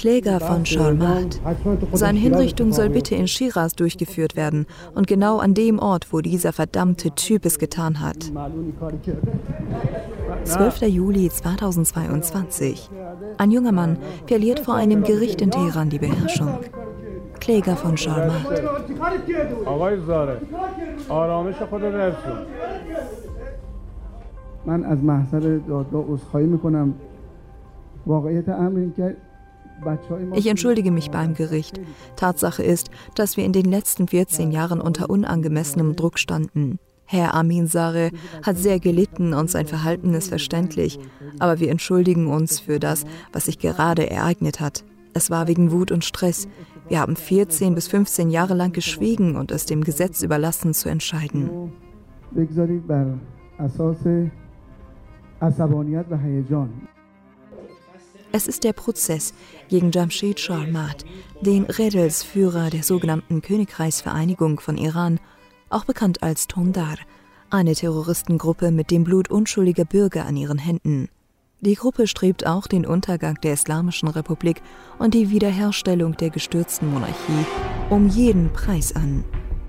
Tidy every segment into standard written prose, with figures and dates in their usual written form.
Kläger von Sharmat. Seine Hinrichtung soll bitte in Schiraz durchgeführt werden und genau an dem Ort, wo dieser verdammte Typ es getan hat. 12. Juli 2022. Ein junger Mann verliert vor einem Gericht in Teheran die Beherrschung. Kläger von Sharmat. Ich entschuldige mich beim Gericht. Tatsache ist, dass wir in den letzten 14 Jahren unter unangemessenem Druck standen. Herr Aminzadeh hat sehr gelitten und sein Verhalten ist verständlich. Aber wir entschuldigen uns für das, was sich gerade ereignet hat. Es war wegen Wut und Stress. Wir haben 14 bis 15 Jahre lang geschwiegen und es dem Gesetz überlassen zu entscheiden. Es ist der Prozess gegen Jamshid Sharmat, den Rädelsführer der sogenannten Königreichsvereinigung von Iran, auch bekannt als Tondar, eine Terroristengruppe mit dem Blut unschuldiger Bürger an ihren Händen. Die Gruppe strebt auch den Untergang der Islamischen Republik und die Wiederherstellung der gestürzten Monarchie um jeden Preis an.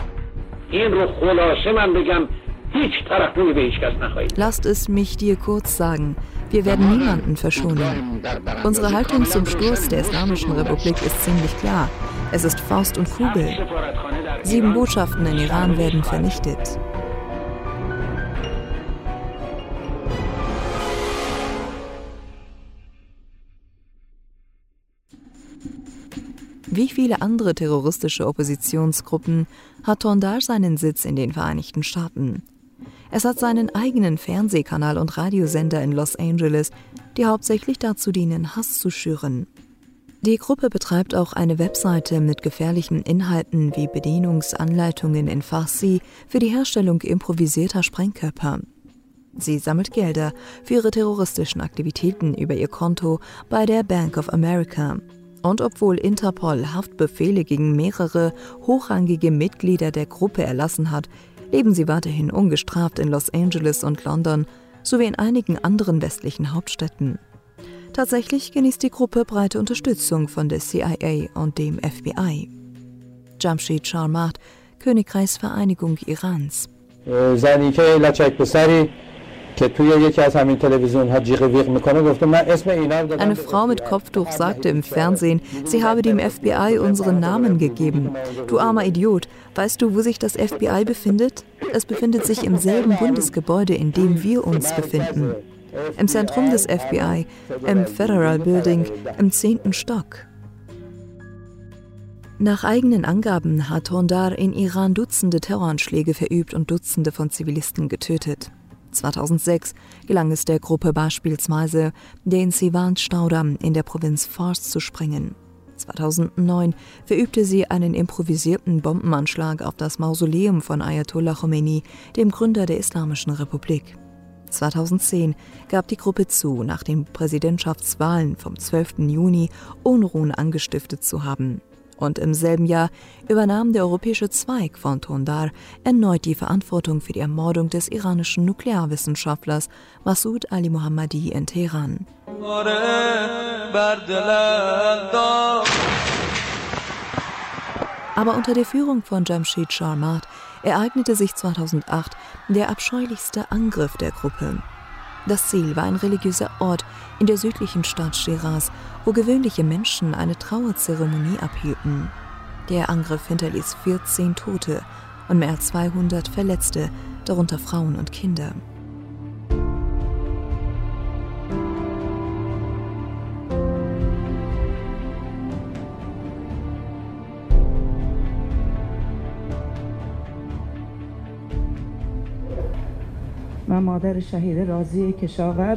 Lasst es mich dir kurz sagen, wir werden niemanden verschonen. Unsere Haltung zum Sturz der Islamischen Republik ist ziemlich klar. Es ist Faust und Kugel. 7 Botschaften in Iran werden vernichtet. Wie viele andere terroristische Oppositionsgruppen hat Tondar seinen Sitz in den Vereinigten Staaten. Es hat seinen eigenen Fernsehkanal und Radiosender in Los Angeles, die hauptsächlich dazu dienen, Hass zu schüren. Die Gruppe betreibt auch eine Webseite mit gefährlichen Inhalten wie Bedienungsanleitungen in Farsi für die Herstellung improvisierter Sprengkörper. Sie sammelt Gelder für ihre terroristischen Aktivitäten über ihr Konto bei der Bank of America. Und obwohl Interpol Haftbefehle gegen mehrere hochrangige Mitglieder der Gruppe erlassen hat, leben sie weiterhin ungestraft in Los Angeles und London sowie in einigen anderen westlichen Hauptstädten. Tatsächlich genießt die Gruppe breite Unterstützung von der CIA und dem FBI. Jamshid Sharmat, Königreichsvereinigung Irans. Eine Frau mit Kopftuch sagte im Fernsehen, sie habe dem FBI unseren Namen gegeben. Du armer Idiot, weißt du, wo sich das FBI befindet? Es befindet sich im selben Bundesgebäude, in dem wir uns befinden. Im Zentrum des FBI, im Federal Building, im 10. Stock. Nach eigenen Angaben hat Tondar in Iran Dutzende Terroranschläge verübt und Dutzende von Zivilisten getötet. 2006 gelang es der Gruppe beispielsweise, den Siwan-Staudamm in der Provinz Fars zu sprengen. 2009 verübte sie einen improvisierten Bombenanschlag auf das Mausoleum von Ayatollah Khomeini, dem Gründer der Islamischen Republik. 2010 gab die Gruppe zu, nach den Präsidentschaftswahlen vom 12. Juni Unruhen angestiftet zu haben. Und im selben Jahr übernahm der europäische Zweig von Tondar erneut die Verantwortung für die Ermordung des iranischen Nuklearwissenschaftlers Masoud Ali Mohammadi in Teheran. Aber unter der Führung von Jamshid Sharmat ereignete sich 2008 der abscheulichste Angriff der Gruppe. Das Ziel war ein religiöser Ort in der südlichen Stadt Schiraz, wo gewöhnliche Menschen eine Trauerzeremonie abhielten. Der Angriff hinterließ 14 Tote und mehr als 200 Verletzte, darunter Frauen und Kinder. من مادر شهید راضیه کشاورز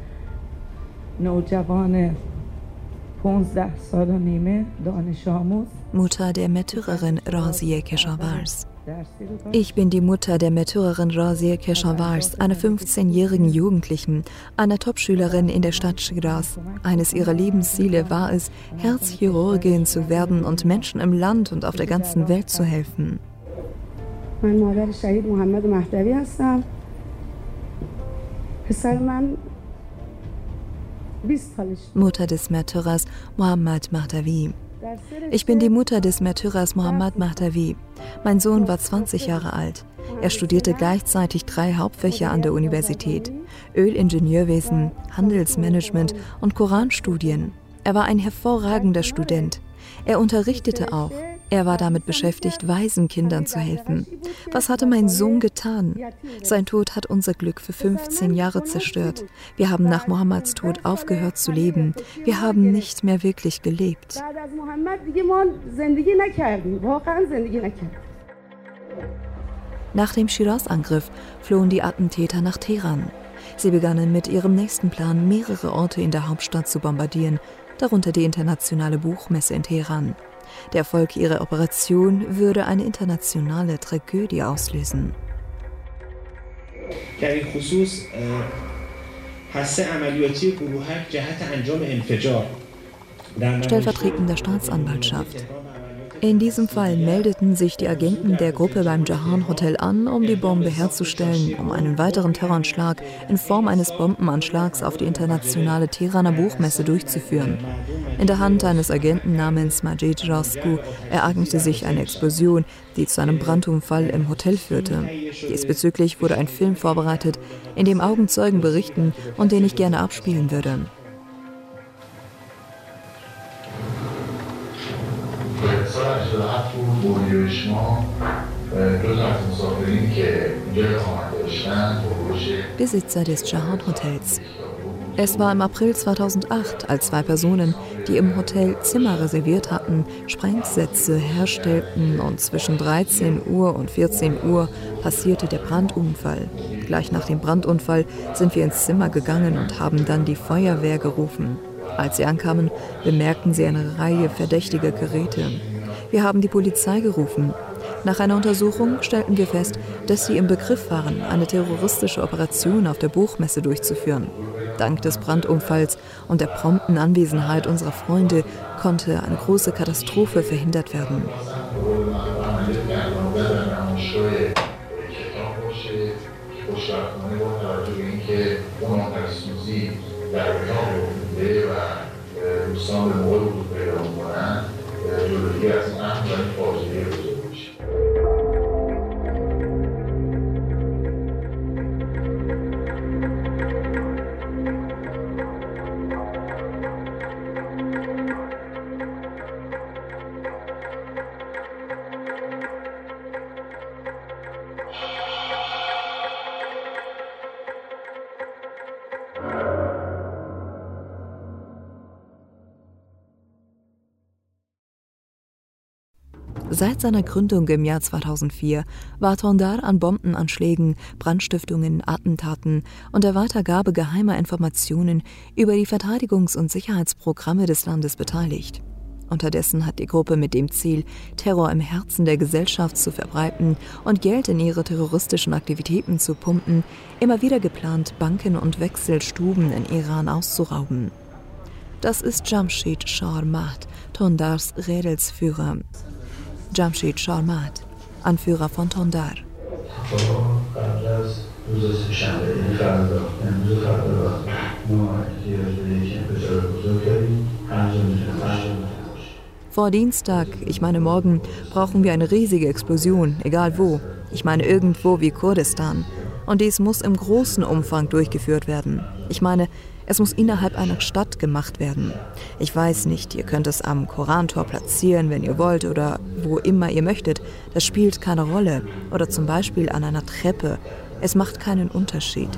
نوجوان 15 سال و نیمه دانش آموز. Mutter der Märtyrerin Razieh Keshawars. Ich bin die Mutter der Märtyrerin Razieh Keshawars, einer 15-jährigen Jugendlichen, einer Topschülerin in der Stadt Schiraz. Eines ihrer Lebensziele war es, Herzchirurgin zu werden und Menschen im Land und auf der ganzen Welt zu helfen. من مادر شهید محمد مهدوی هستم. پسر من Mutter des Märtyrers Mohammad Mahdavi. Ich bin die Mutter des Märtyrers Mohammad Mahdavi. Mein Sohn war 20 Jahre alt. Er studierte gleichzeitig 3 Hauptfächer an der Universität: Ölingenieurwesen, Handelsmanagement und Koranstudien. Er war ein hervorragender Student. Er unterrichtete auch. Er war damit beschäftigt, Waisenkindern zu helfen. Was hatte mein Sohn getan? Sein Tod hat unser Glück für 15 Jahre zerstört. Wir haben nach Mohammads Tod aufgehört zu leben. Wir haben nicht mehr wirklich gelebt. Nach dem Shiraz-Angriff flohen die Attentäter nach Teheran. Sie begannen mit ihrem nächsten Plan, mehrere Orte in der Hauptstadt zu bombardieren, darunter die internationale Buchmesse in Teheran. Der Erfolg ihrer Operation würde eine internationale Tragödie auslösen. Stellvertretender Staatsanwaltschaft. In diesem Fall meldeten sich die Agenten der Gruppe beim Jahan Hotel an, um die Bombe herzustellen, um einen weiteren Terroranschlag in Form eines Bombenanschlags auf die internationale Teheraner Buchmesse durchzuführen. In der Hand eines Agenten namens Majid Rasku ereignete sich eine Explosion, die zu einem Brandunfall im Hotel führte. Diesbezüglich wurde ein Film vorbereitet, in dem Augenzeugen berichten und den ich gerne abspielen würde. Besitzer des Jahan Hotels. Es war im April 2008, als 2 Personen, die im Hotel Zimmer reserviert hatten, Sprengsätze herstellten, und zwischen 13 Uhr und 14 Uhr passierte der Brandunfall. Gleich nach dem Brandunfall sind wir ins Zimmer gegangen und haben dann die Feuerwehr gerufen. Als sie ankamen, bemerkten sie eine Reihe verdächtiger Geräte. Wir haben die Polizei gerufen. Nach einer Untersuchung stellten wir fest, dass sie im Begriff waren, eine terroristische Operation auf der Buchmesse durchzuführen. Dank des Brandunfalls und der prompten Anwesenheit unserer Freunde konnte eine große Katastrophe verhindert werden. Seit seiner Gründung im Jahr 2004 war Tondar an Bombenanschlägen, Brandstiftungen, Attentaten und der Weitergabe geheimer Informationen über die Verteidigungs- und Sicherheitsprogramme des Landes beteiligt. Unterdessen hat die Gruppe mit dem Ziel, Terror im Herzen der Gesellschaft zu verbreiten und Geld in ihre terroristischen Aktivitäten zu pumpen, immer wieder geplant, Banken und Wechselstuben in Iran auszurauben. Das ist Jamshid Sharmat, Tondars Rädelsführer. Jamshid Sharmat, Anführer von Tondar. Vor Dienstag, ich meine morgen, brauchen wir eine riesige Explosion, egal wo. Ich meine irgendwo wie Kurdistan. Und dies muss im großen Umfang durchgeführt werden. Ich meine, es muss innerhalb einer Stadt gemacht werden. Ich weiß nicht, ihr könnt es am Korantor platzieren, wenn ihr wollt, oder wo immer ihr möchtet. Das spielt keine Rolle. Oder zum Beispiel an einer Treppe. Es macht keinen Unterschied.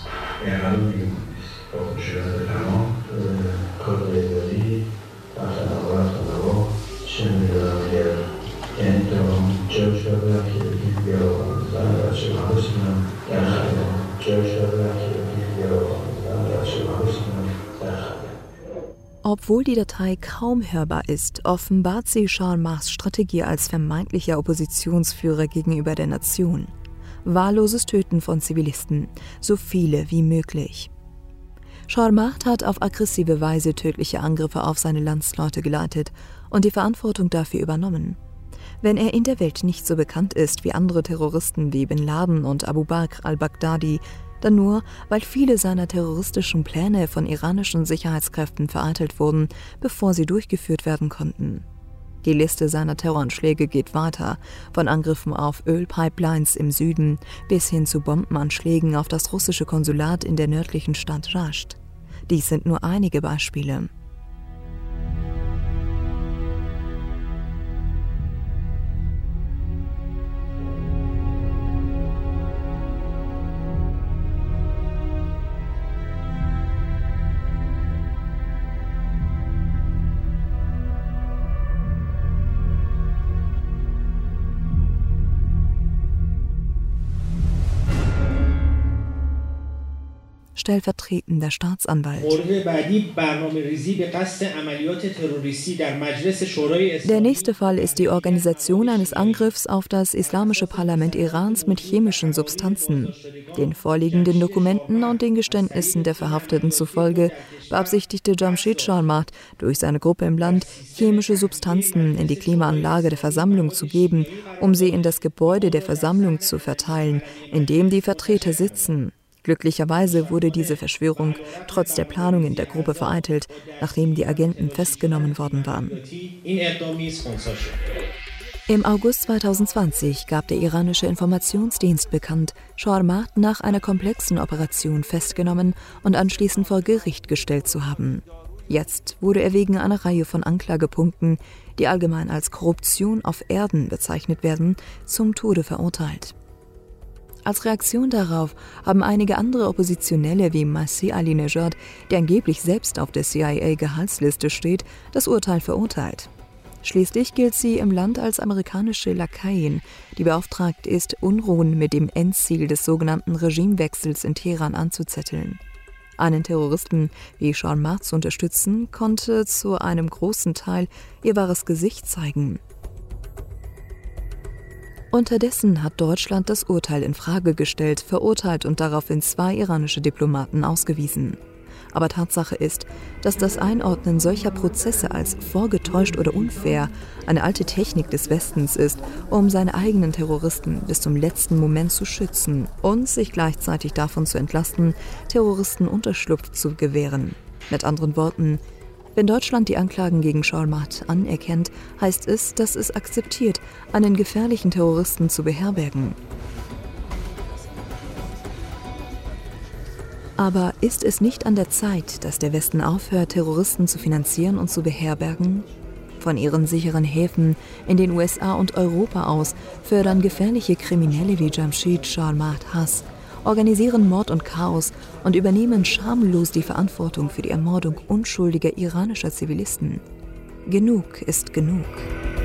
Obwohl die Datei kaum hörbar ist, offenbart sie Sharmats Strategie als vermeintlicher Oppositionsführer gegenüber der Nation. Wahlloses Töten von Zivilisten, so viele wie möglich. Sharmat hat auf aggressive Weise tödliche Angriffe auf seine Landsleute geleitet und die Verantwortung dafür übernommen. Wenn er in der Welt nicht so bekannt ist wie andere Terroristen wie Bin Laden und Abu Bakr al-Baghdadi, Dann nur, weil viele seiner terroristischen Pläne von iranischen Sicherheitskräften vereitelt wurden, bevor sie durchgeführt werden konnten. Die Liste seiner Terroranschläge geht weiter, von Angriffen auf Ölpipelines im Süden bis hin zu Bombenanschlägen auf das russische Konsulat in der nördlichen Stadt Rasht. Dies sind nur einige Beispiele. Stellvertretender Staatsanwalt. Der nächste Fall ist die Organisation eines Angriffs auf das Islamische Parlament Irans mit chemischen Substanzen. Den vorliegenden Dokumenten und den Geständnissen der Verhafteten zufolge beabsichtigte Jamshid Sharmat durch seine Gruppe im Land, chemische Substanzen in die Klimaanlage der Versammlung zu geben, um sie in das Gebäude der Versammlung zu verteilen, in dem die Vertreter sitzen. Glücklicherweise wurde diese Verschwörung trotz der Planungen der Gruppe vereitelt, nachdem die Agenten festgenommen worden waren. Im August 2020 gab der iranische Informationsdienst bekannt, Sharmat nach einer komplexen Operation festgenommen und anschließend vor Gericht gestellt zu haben. Jetzt wurde er wegen einer Reihe von Anklagepunkten, die allgemein als Korruption auf Erden bezeichnet werden, zum Tode verurteilt. Als Reaktion darauf haben einige andere Oppositionelle wie Masih Alinejad, der angeblich selbst auf der CIA-Gehaltsliste steht, das Urteil verurteilt. Schließlich gilt sie im Land als amerikanische Lakaien, die beauftragt ist, Unruhen mit dem Endziel des sogenannten Regimewechsels in Teheran anzuzetteln. Einen Terroristen wie Sharmat zu unterstützen, konnte zu einem großen Teil ihr wahres Gesicht zeigen. Unterdessen hat Deutschland das Urteil in Frage gestellt, verurteilt und daraufhin 2 iranische Diplomaten ausgewiesen. Aber Tatsache ist, dass das Einordnen solcher Prozesse als vorgetäuscht oder unfair eine alte Technik des Westens ist, um seine eigenen Terroristen bis zum letzten Moment zu schützen und sich gleichzeitig davon zu entlasten, Terroristen Unterschlupf zu gewähren. Mit anderen Worten, wenn Deutschland die Anklagen gegen Sharmat anerkennt, heißt es, dass es akzeptiert, einen gefährlichen Terroristen zu beherbergen. Aber ist es nicht an der Zeit, dass der Westen aufhört, Terroristen zu finanzieren und zu beherbergen? Von ihren sicheren Häfen in den USA und Europa aus fördern gefährliche Kriminelle wie Jamshid Sharmat Hass, organisieren Mord und Chaos und übernehmen schamlos die Verantwortung für die Ermordung unschuldiger iranischer Zivilisten. Genug ist genug.